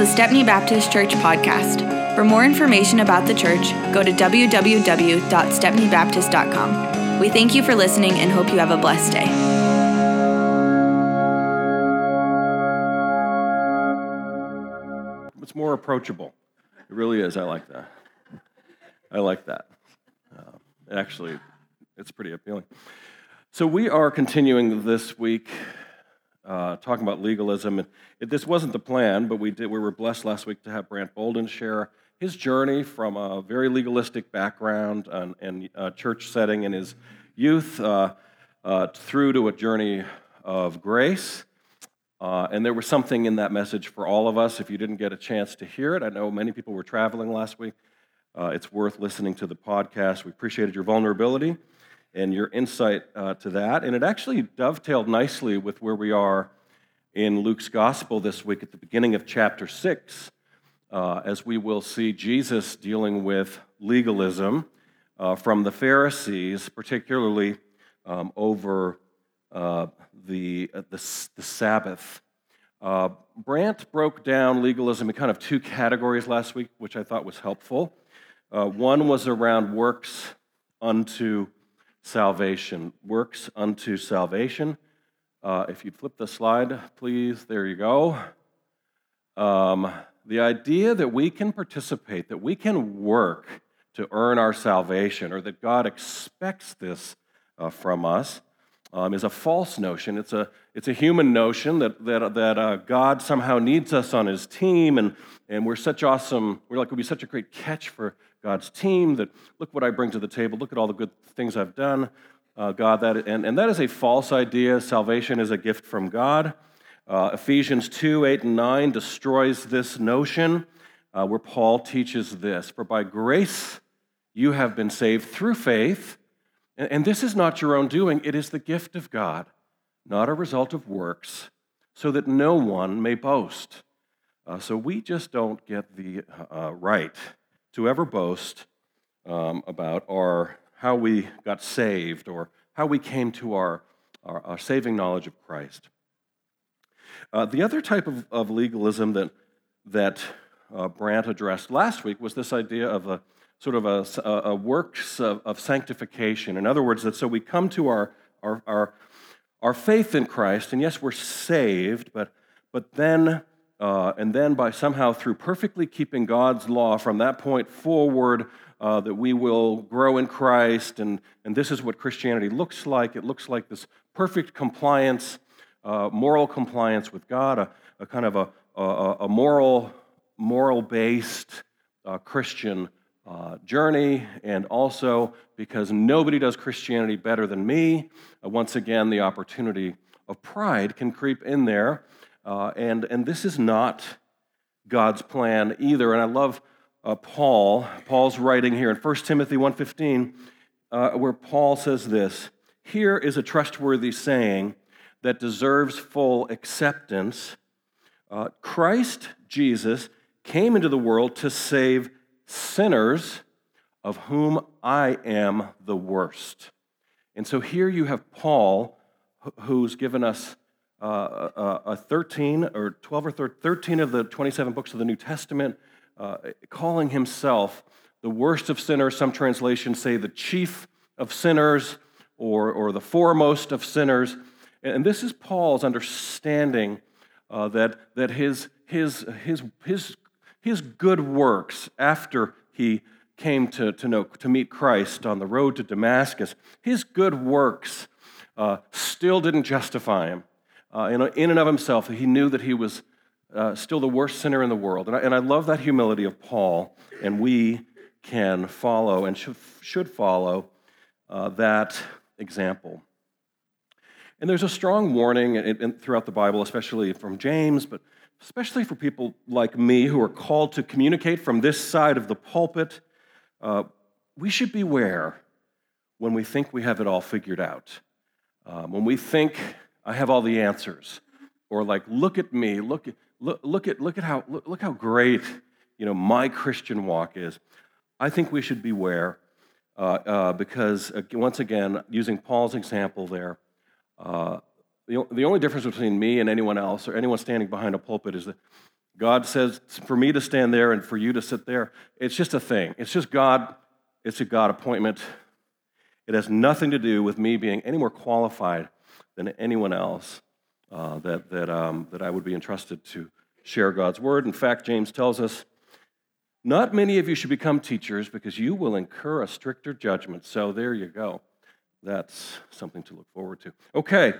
Stepney Baptist Church podcast. For more information about the church, go to www.stepneybaptist.com. We thank you for listening and hope you have a blessed day. It's more approachable. It really is. I like that. Actually, it's pretty appealing. So we are continuing this week talking about legalism. This wasn't the plan, but we were blessed last week to have Brant Bolden share his journey from a very legalistic background and church setting in his youth through to a journey of grace. And there was something in that message for all of us. If you didn't get a chance to hear it, I know many people were traveling last week. It's worth listening to the podcast. We appreciated your vulnerability and your insight to that. And it actually dovetailed nicely with where we are in Luke's gospel this week at the beginning of chapter 6, as we will see Jesus dealing with legalism from the Pharisees, particularly over the Sabbath. Brant broke down legalism in kind of two categories last week, which I thought was helpful. One was around works unto salvation. Works unto salvation. If you'd flip the slide, please. There you go. The idea that we can participate, that we can work to earn our salvation, or that God expects this from us, is a false notion. It's a human notion that God somehow needs us on His team, and we're such awesome. We'd be such a great catch for God's team. That look what I bring to the table. Look at all the good things I've done, God. That is a false idea. Salvation is a gift from God. Ephesians 2:8 and 9 destroys this notion, where Paul teaches this: "For by grace you have been saved through faith. And this is not your own doing, it is the gift of God, not a result of works, so that no one may boast." So we just don't get the right to ever boast about how we got saved or how we came to our saving knowledge of Christ. The other type of legalism that Brant addressed last week was this idea of a sort of a works of sanctification. In other words, that so we come to our faith in Christ, and yes, we're saved, but then by somehow through perfectly keeping God's law from that point forward, that we will grow in Christ, and this is what Christianity looks like. It looks like this perfect compliance, moral compliance with God, a kind of a moral-based Christian journey, and also because nobody does Christianity better than me, once again, the opportunity of pride can creep in there, and this is not God's plan either. And I love Paul's writing here in 1 Timothy 1:15, where Paul says this: "Here is a trustworthy saying that deserves full acceptance. Christ Jesus came into the world to save sinners, of whom I am the worst." And so here you have Paul, who's given us 13 or 12 or 13 of the 27 books of the New Testament, calling himself the worst of sinners. Some translations say the chief of sinners, or the foremost of sinners. And this is Paul's understanding that his good works after he came to meet Christ on the road to Damascus, his good works still didn't justify him. In and of himself, he knew that he was still the worst sinner in the world. And I love that humility of Paul, and we can follow and should follow that example. And there's a strong warning throughout the Bible, especially from James, but especially for people like me who are called to communicate from this side of the pulpit. We should beware when we think we have it all figured out. When we think I have all the answers, or like, look at me, look at how great my Christian walk is. I think we should beware because once again, using Paul's example there, the only difference between me and anyone else or anyone standing behind a pulpit is that God says for me to stand there and for you to sit there. It's just a thing. It's just God. It's a God appointment. It has nothing to do with me being any more qualified than anyone else that I would be entrusted to share God's word. In fact, James tells us, not many of you should become teachers because you will incur a stricter judgment. So there you go. That's something to look forward to. Okay.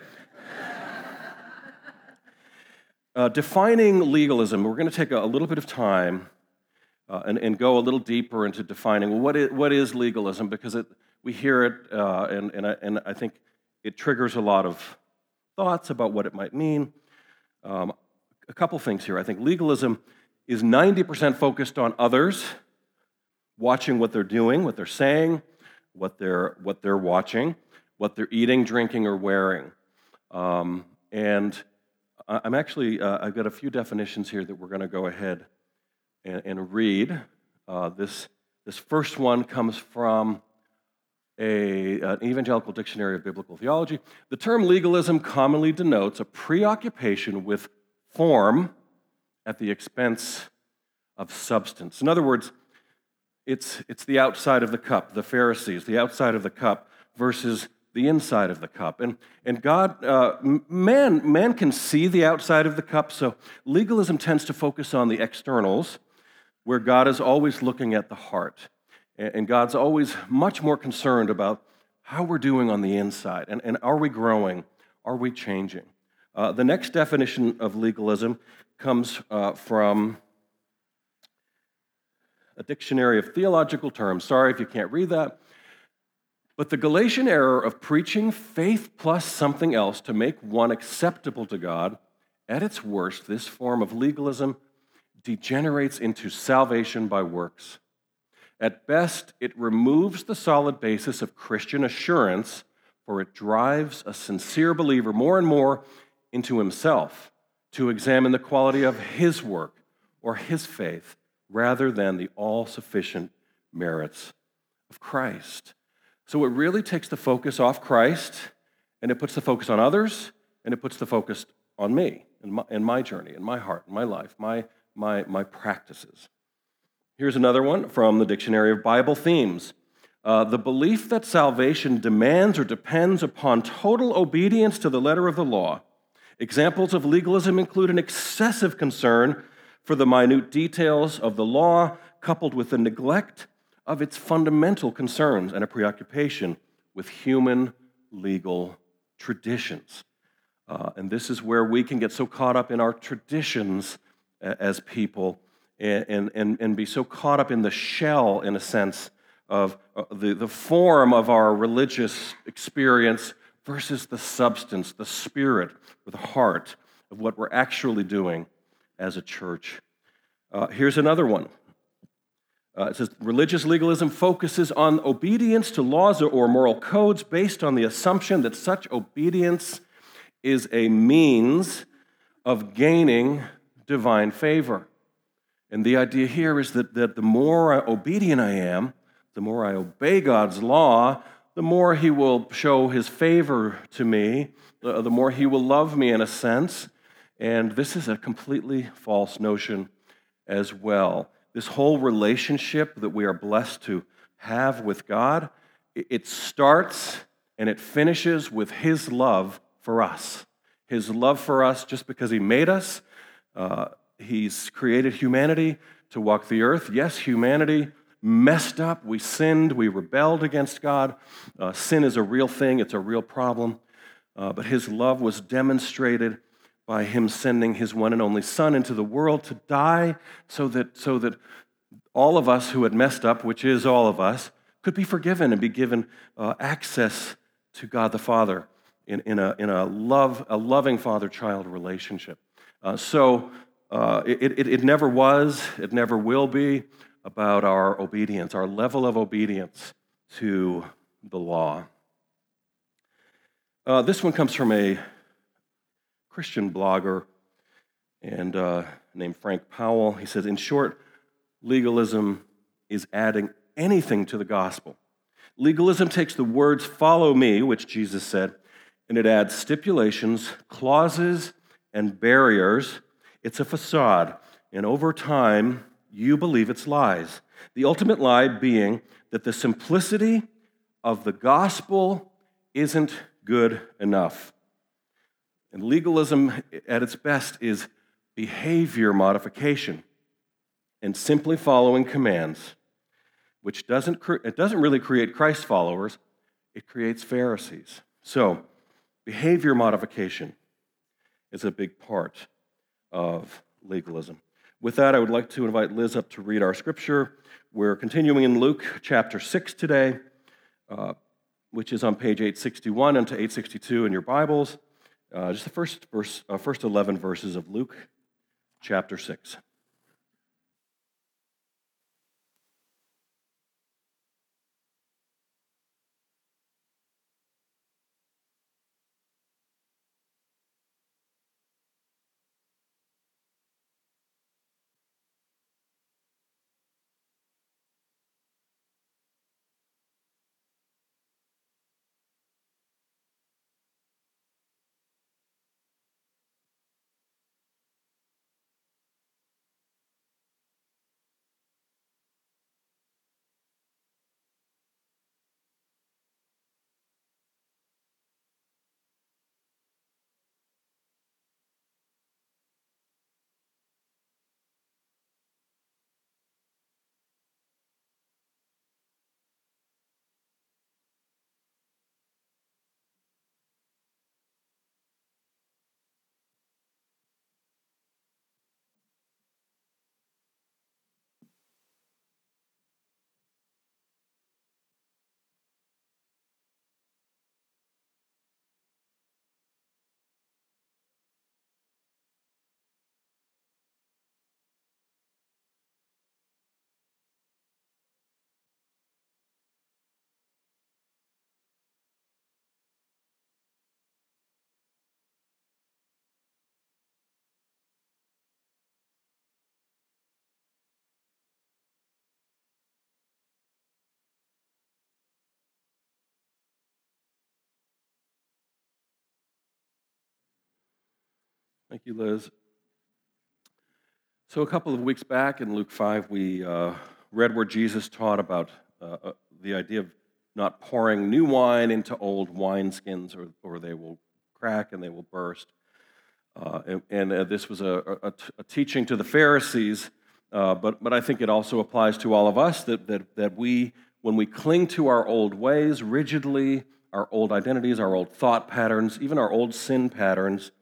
Defining legalism. We're going to take a little bit of time and go a little deeper into defining what is legalism, because we hear it and I think it triggers a lot of thoughts about what it might mean. A couple things here. I think legalism is 90% focused on others, watching what they're doing, what they're saying, what they're watching, what they're eating, drinking, or wearing. And I'm actually, I've got a few definitions here that we're going to go ahead and read. This first one comes from an evangelical dictionary of biblical theology. The term legalism commonly denotes a preoccupation with form at the expense of substance. In other words, it's the outside of the cup, the Pharisees, the outside of the cup versus the inside of the cup. And God, man can see the outside of the cup, so legalism tends to focus on the externals, where God is always looking at the heart. And God's always much more concerned about how we're doing on the inside. And are we growing? Are we changing? The next definition of legalism comes from a dictionary of theological terms. Sorry if you can't read that. But the Galatian error of preaching faith plus something else to make one acceptable to God, at its worst, this form of legalism degenerates into salvation by works. At best, it removes the solid basis of Christian assurance, for it drives a sincere believer more and more into himself to examine the quality of his work or his faith rather than the all-sufficient merits of Christ. So it really takes the focus off Christ, and it puts the focus on others, and it puts the focus on me and my journey, and my heart, and my life, my practices. Here's another one from the Dictionary of Bible Themes. The belief that salvation demands or depends upon total obedience to the letter of the law. Examples of legalism include an excessive concern for the minute details of the law, coupled with the neglect of its fundamental concerns and a preoccupation with human legal traditions. And this is where we can get so caught up in our traditions as people and be so caught up in the shell, in a sense, of the form of our religious experience versus the substance, the spirit, or the heart of what we're actually doing as a church. Here's another one. It says, religious legalism focuses on obedience to laws or moral codes based on the assumption that such obedience is a means of gaining divine favor. And the idea here is that the more obedient I am, the more I obey God's law, the more He will show His favor to me, the more He will love me in a sense. And this is a completely false notion as well. This whole relationship that we are blessed to have with God, it starts and it finishes with His love for us. His love for us just because He made us. He's created humanity to walk the earth. Yes, humanity messed up. We sinned. We rebelled against God. Sin is a real thing. It's a real problem. But His love was demonstrated by Him sending His one and only Son into the world to die so that all of us who had messed up, which is all of us, could be forgiven and be given access to God the Father in a loving father-child relationship. It never was, it never will be about our obedience, our level of obedience to the law. This one comes from a Christian blogger and named Frank Powell. He says, in short, legalism is adding anything to the gospel. Legalism takes the words, follow me, which Jesus said, and it adds stipulations, clauses, and barriers. It's a facade. and over time, you believe its lies. The ultimate lie being that the simplicity of the gospel isn't good enough. And legalism at its best is behavior modification and simply following commands, which doesn't really create Christ followers, it creates Pharisees. So, behavior modification is a big part of legalism. With that, I would like to invite Liz up to read our scripture. We're continuing in Luke chapter 6 today, which is on page 861 and to 862 in your Bibles. Just the first 11 verses of Luke chapter 6. Thank you, Liz. So a couple of weeks back in Luke 5, we read where Jesus taught about the idea of not pouring new wine into old wineskins, or they will crack and they will burst. This was a teaching to the Pharisees, but I think it also applies to all of us, that we, when we cling to our old ways rigidly, our old identities, our old thought patterns, even our old sin patterns,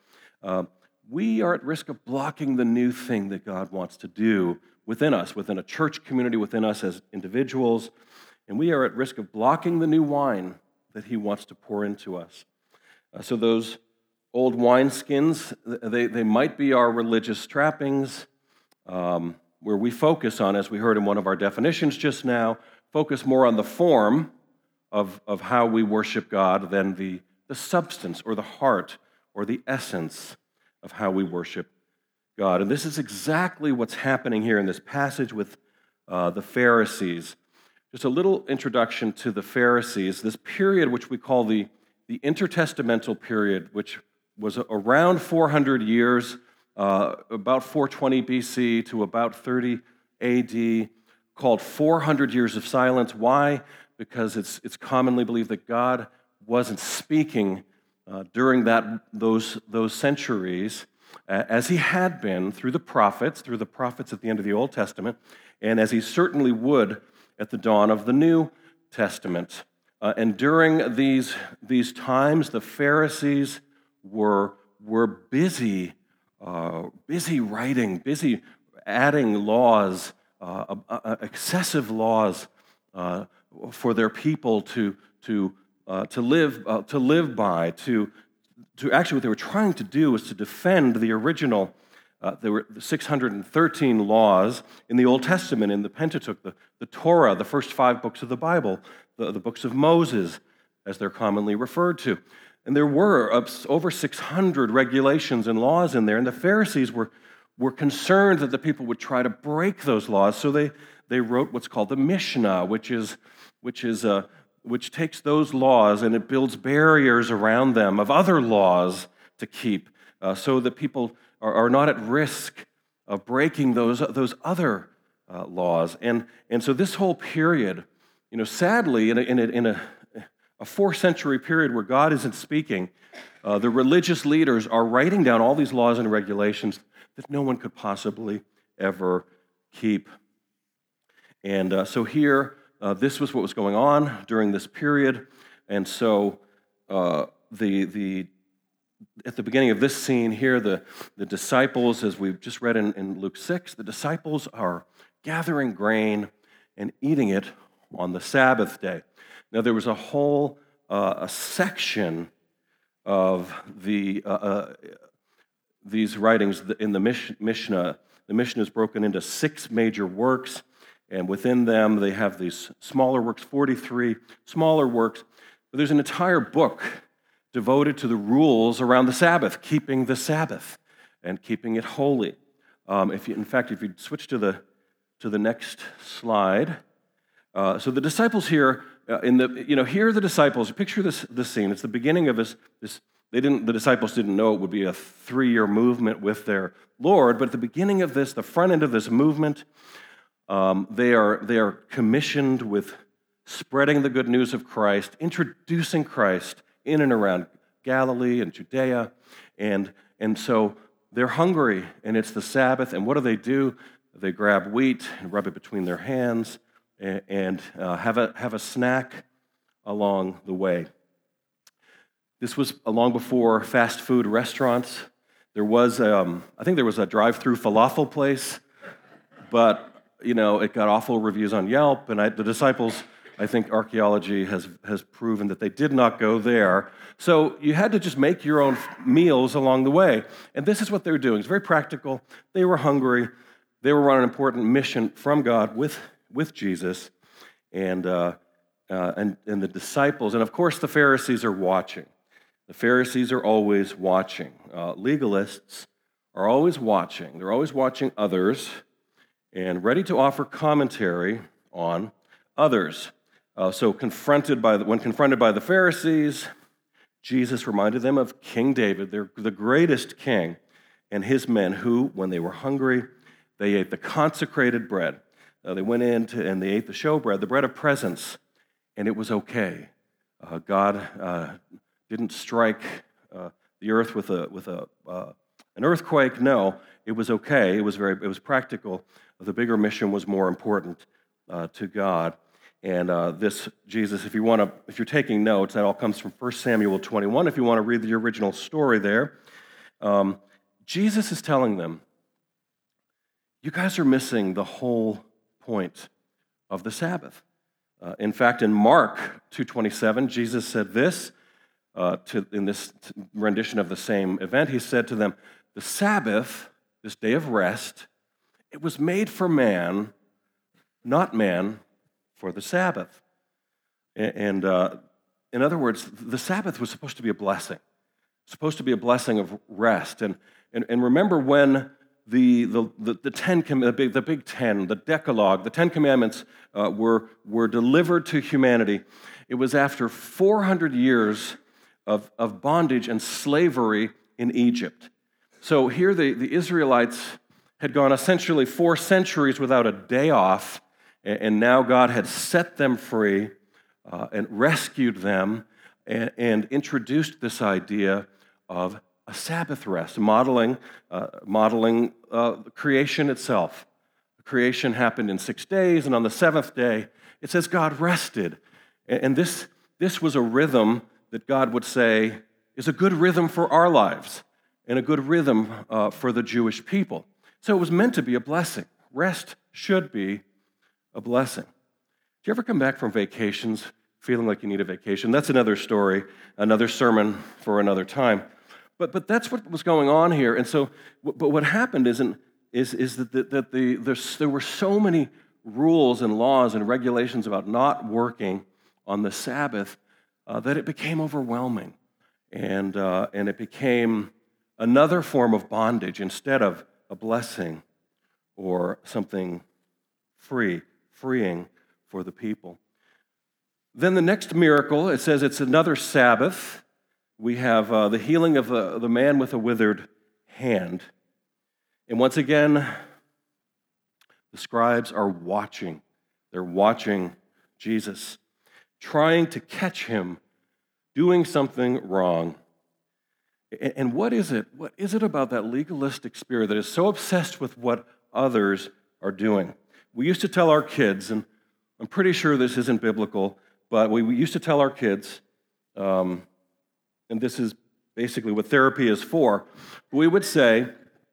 we are at risk of blocking the new thing that God wants to do within us, within a church community, within us as individuals, and we are at risk of blocking the new wine that He wants to pour into us. So those old wineskins, they might be our religious trappings, where we focus on, as we heard in one of our definitions just now, focus more on the form of how we worship God than the substance or the heart or the essence of how we worship God. And this is exactly what's happening here in this passage with the Pharisees. Just a little introduction to the Pharisees, this period which we call the intertestamental period, which was around 400 years, about 420 BC to about 30 AD, called 400 years of silence. Why? Because it's commonly believed that God wasn't speaking during those centuries, as He had been through the prophets at the end of the Old Testament, and as He certainly would at the dawn of the New Testament. And during these times, the Pharisees were busy writing, busy adding laws, excessive laws for their people to live by. To actually, what they were trying to do was to defend the original. There were 613 laws in the Old Testament, in the Pentateuch, the Torah, the first 5 books of the Bible, the books of Moses, as they're commonly referred to. And there were over 600 regulations and laws in there, and the Pharisees were concerned that the people would try to break those laws, so they wrote what's called the Mishnah, which takes those laws and it builds barriers around them of other laws to keep, so that people are not at risk breaking those other laws. And so this whole period, sadly, in a 4th century period where God isn't speaking, the religious leaders are writing down all these laws and regulations that no one could possibly ever keep. And so here, this was what was going on during this period. And so at the beginning of this scene here, the disciples, as we've just read in Luke 6, the disciples are gathering grain and eating it on the Sabbath day. Now, there was a whole a section of these writings in the Mishnah. The Mishnah is broken into 6 major works, and within them they have these smaller works, 43 smaller works. But there's an entire book devoted to the rules around the Sabbath, keeping the Sabbath and keeping it holy. If you switch to the next slide. So the disciples here, here are the disciples. Picture this scene. It's the beginning of this. The disciples didn't know it would be a 3-year movement with their Lord, but at the beginning of this, the front end of this movement, they are commissioned with spreading the good news of Christ, introducing Christ in and around Galilee and Judea, and so they're hungry, and it's the Sabbath, and what do? They grab wheat and rub it between their hands and have a snack along the way. This was long before fast food restaurants. There was, I think there was a drive-through falafel place, but it got awful reviews on Yelp, and the disciples, I think archaeology has proven that they did not go there. So you had to just make your own meals along the way. And this is what they were doing. It's very practical. They were hungry. They were on an important mission from God with Jesus. And the disciples, and of course the Pharisees are watching. The Pharisees are always watching. Legalists are always watching. They're always watching others and ready to offer commentary on others. So when confronted by the Pharisees, Jesus reminded them of King David, the greatest king, and his men who, when they were hungry, they ate the consecrated bread. They went in and they ate the showbread, the bread of presence, and it was okay. God didn't strike the earth with an earthquake. No, it was okay. It was practical. The bigger mission was more important to God. And this Jesus, if you're taking notes, that all comes from 1 Samuel 21. If you want to read the original story there, Jesus is telling them, you guys are missing the whole point of the Sabbath. In fact, in Mark 2:27, Jesus said this in this rendition of the same event. He said to them, the Sabbath, this day of rest, it was made for man, not man for the Sabbath. And in other words, the Sabbath was supposed to be a blessing. Supposed to be a blessing of rest. And remember when the Big Ten, the Decalogue, the 10 Commandments were delivered to humanity. It was after 400 years of bondage and slavery in Egypt. So here the Israelites had gone essentially 4 centuries without a day off, and now God had set them free and rescued them and introduced this idea of a Sabbath rest, modeling creation itself. Creation happened in 6 days, and on the 7th day, it says God rested. And this was a rhythm that God would say is a good rhythm for our lives and a good rhythm for the Jewish people. So it was meant to be a blessing. Rest should be a blessing. Do you ever come back from vacations feeling like you need a vacation? That's another story, another sermon for another time. But that's what was going on here. And so, but what happened is that there were so many rules and laws and regulations about not working on the Sabbath that it became overwhelming, and it became another form of bondage instead of a blessing or something freeing for the people. Then the next miracle, it says it's another Sabbath. We have the healing of the man with a withered hand. And once again, the scribes are watching. They're watching Jesus, trying to catch him doing something wrong. And what is it? What is it about that legalistic spirit that is so obsessed with what others are doing? We used to tell our kids, and I'm pretty sure this isn't biblical, but we used to tell our kids, and this is basically what therapy is for, we would say,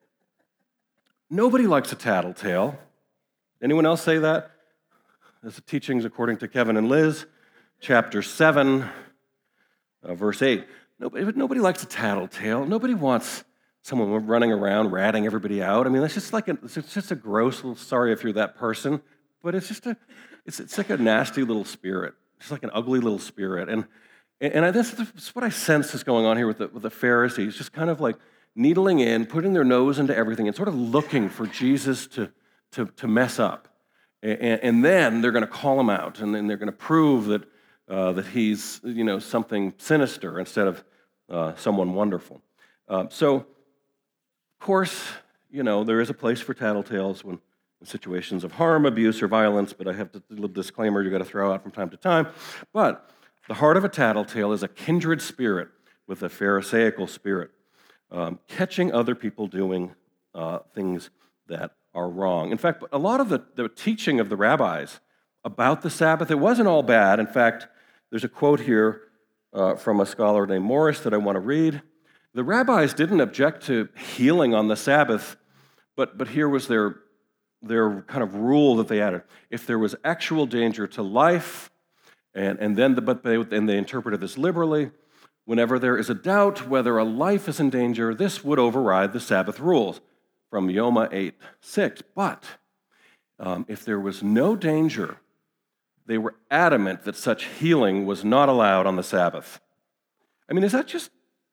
nobody likes a tattletale. Anyone else say that? This is teachings according to Kevin and Liz, chapter 7, verse 8. Nobody likes a tattletale. Nobody wants someone running around ratting everybody out. I mean, it's just a gross little, sorry if you're that person, but it's just it's like a nasty little spirit. It's like an ugly little spirit. And that's what I sense is going on here with the Pharisees, just kind of like needling in, putting their nose into everything, and sort of looking for Jesus to mess up. And then they're going to call him out, and then they're going to prove that he's something sinister instead of someone wonderful. So, of course, there is a place for tattletales when in situations of harm, abuse, or violence, but I have the little disclaimer you got to throw out from time to time. But the heart of a tattletale is a kindred spirit with a Pharisaical spirit, catching other people doing things that are wrong. In fact, a lot of the teaching of the rabbis about the Sabbath, it wasn't all bad. In fact, there's a quote here from a scholar named Morris that I want to read. The rabbis didn't object to healing on the Sabbath, but here was their kind of rule that they added. If there was actual danger to life, and they interpreted this liberally, whenever there is a doubt whether a life is in danger, this would override the Sabbath rules from Yoma 8:6. But if there was no danger, they were adamant that such healing was not allowed on the Sabbath. I mean, is that just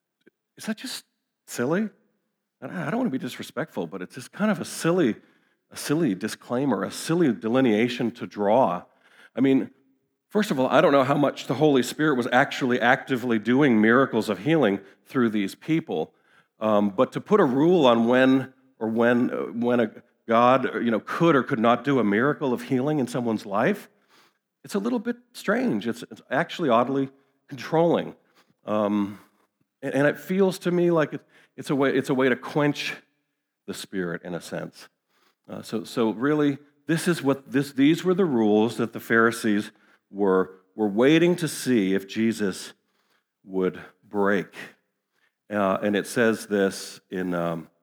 silly? I don't want to be disrespectful, but it's just kind of a silly disclaimer, a silly delineation to draw. I mean, first of all, I don't know how much the Holy Spirit was actually actively doing miracles of healing through these people, but to put a rule on when a God could or could not do a miracle of healing in someone's life, it's a little bit strange. It's actually oddly controlling, and it feels to me like it's a way to quench the Spirit in a sense. So really, these were the rules that the Pharisees were waiting to see if Jesus would break, and it says this in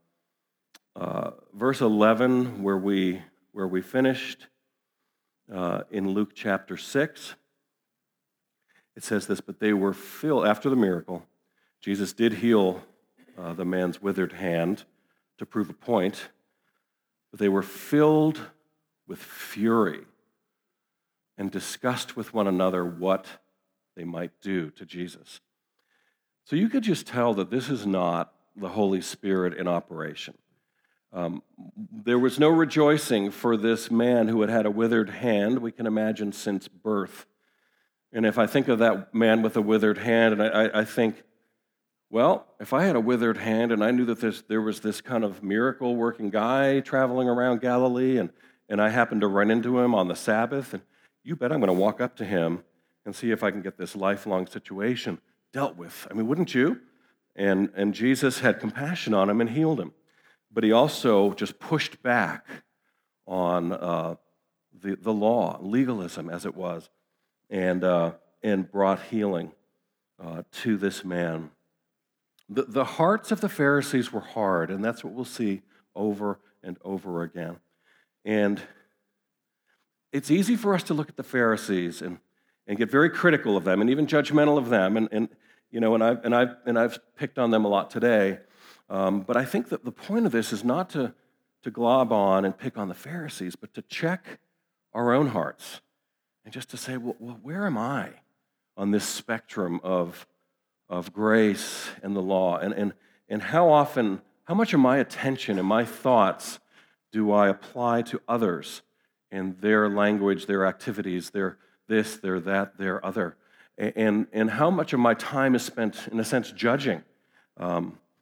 verse 11 where we finished. In Luke chapter 6, it says this, but they were filled, after the miracle, Jesus did heal the man's withered hand to prove a point, but they were filled with fury and discussed with one another what they might do to Jesus. So you could just tell that this is not the Holy Spirit in operation. There was no rejoicing for this man who had had a withered hand, we can imagine, since birth. And if I think of that man with a withered hand, and I think, well, if I had a withered hand and I knew that there was this kind of miracle-working guy traveling around Galilee, and I happened to run into him on the Sabbath, and you bet I'm going to walk up to him and see if I can get this lifelong situation dealt with. I mean, wouldn't you? And Jesus had compassion on him and healed him. But he also just pushed back on the law, legalism as it was, and brought healing to this man. The hearts of the Pharisees were hard, and that's what we'll see over and over again. And it's easy for us to look at the Pharisees and get very critical of them, and even judgmental of them. And I've picked on them a lot today. But I think that the point of this is not to glob on and pick on the Pharisees, but to check our own hearts and just to say, well, where am I on this spectrum of grace and the law? And how much of my attention and my thoughts do I apply to others and their language, their activities, their this, their that, their other? And how much of my time is spent, in a sense, judging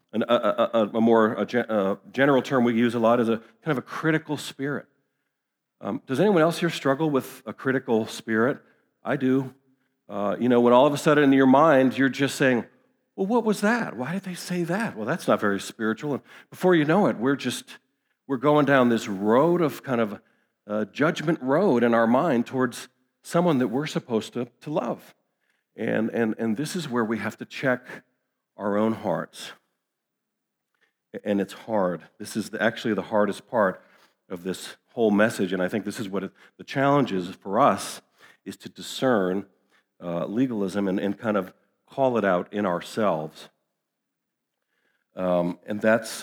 A more general term we use a lot is a kind of a critical spirit. Does anyone else here struggle with a critical spirit? I do. When all of a sudden in your mind you're just saying, well, what was that? Why did they say that? Well, that's not very spiritual. And before you know it, we're going down this road of kind of judgment road in our mind towards someone that we're supposed to love. And this is where we have to check our own hearts. And it's hard. This is actually the hardest part of this whole message, and I think this is what the challenge is for us, is to discern legalism and kind of call it out in ourselves. And that's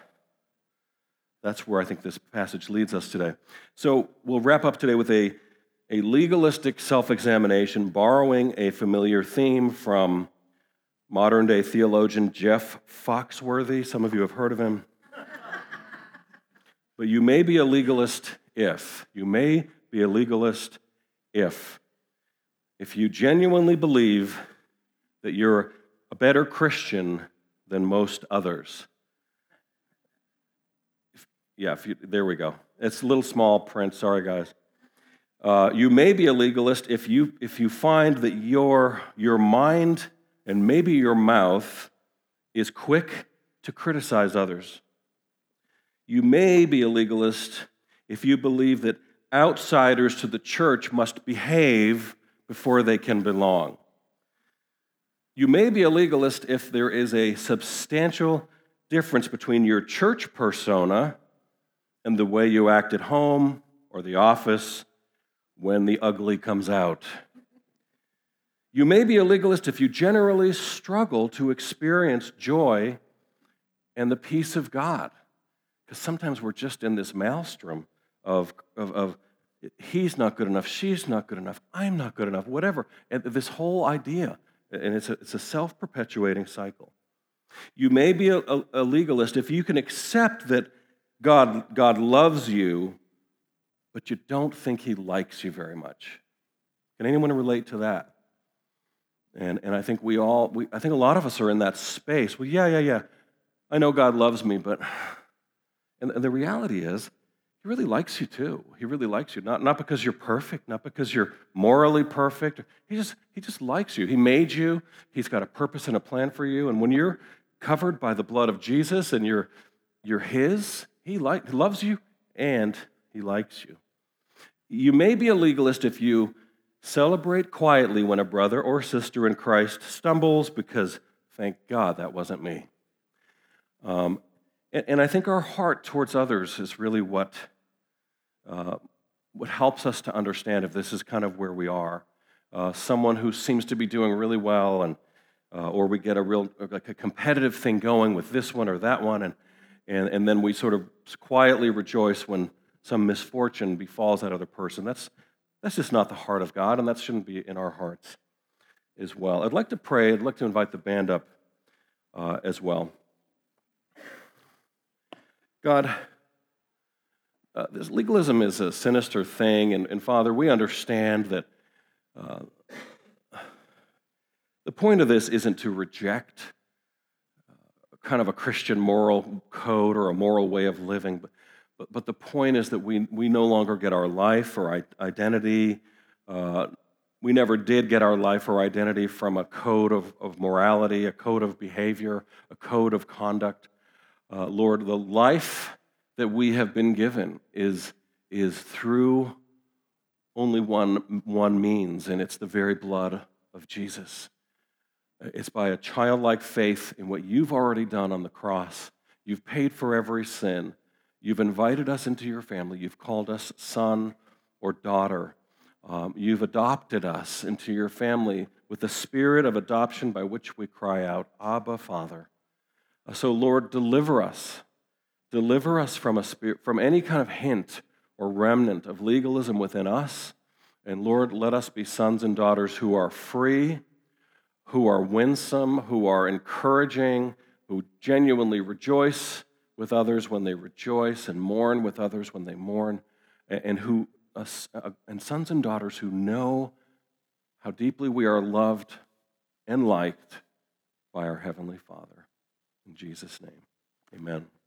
where I think this passage leads us today. So we'll wrap up today with a legalistic self-examination, borrowing a familiar theme from modern-day theologian Jeff Foxworthy. Some of you have heard of him. But you may be a legalist if you genuinely believe that you're a better Christian than most others. There we go. It's a little small print. Sorry, guys. You may be a legalist if you find that your mind and maybe your mouth is quick to criticize others. You may be a legalist if you believe that outsiders to the church must behave before they can belong. You may be a legalist if there is a substantial difference between your church persona and the way you act at home or the office when the ugly comes out. You may be a legalist if you generally struggle to experience joy and the peace of God. Because sometimes we're just in this maelstrom of he's not good enough, she's not good enough, I'm not good enough, whatever. And this whole idea, and it's a self-perpetuating cycle. You may be a legalist if you can accept that God loves you, but you don't think he likes you very much. Can anyone relate to that? And I think I think a lot of us are in that space. Well, yeah. I know God loves me, but... And the reality is, he really likes you too. He really likes you, not because you're perfect, not because you're morally perfect. He just likes you. He made you. He's got a purpose and a plan for you. And when you're covered by the blood of Jesus and you're his, he loves you and he likes you. You may be a legalist if you celebrate quietly when a brother or sister in Christ stumbles, because thank God that wasn't me. And I think our heart towards others is really what helps us to understand if this is kind of where we are. Someone who seems to be doing really well, and or we get a competitive thing going with this one or that one, and then we sort of quietly rejoice when some misfortune befalls that other person. That's just not the heart of God, and that shouldn't be in our hearts as well. I'd like to pray. I'd like to invite the band up as well. God, this legalism is a sinister thing, and Father, we understand that the point of this isn't to reject kind of a Christian moral code or a moral way of living, but the point is that we no longer get our life or identity. We never did get our life or identity from a code of morality, a code of behavior, a code of conduct. Lord, the life that we have been given is through only one means, and it's the very blood of Jesus. It's by a childlike faith in what you've already done on the cross. You've paid for every sin. You've invited us into your family. You've called us son or daughter. You've adopted us into your family with the spirit of adoption by which we cry out, Abba, Father. So, Lord, deliver us. Deliver us from any kind of hint or remnant of legalism within us. And Lord, let us be sons and daughters who are free, who are winsome, who are encouraging, who genuinely rejoice with others when they rejoice and mourn with others when they mourn, and sons and daughters who know how deeply we are loved and liked by our Heavenly Father. In Jesus' name, amen.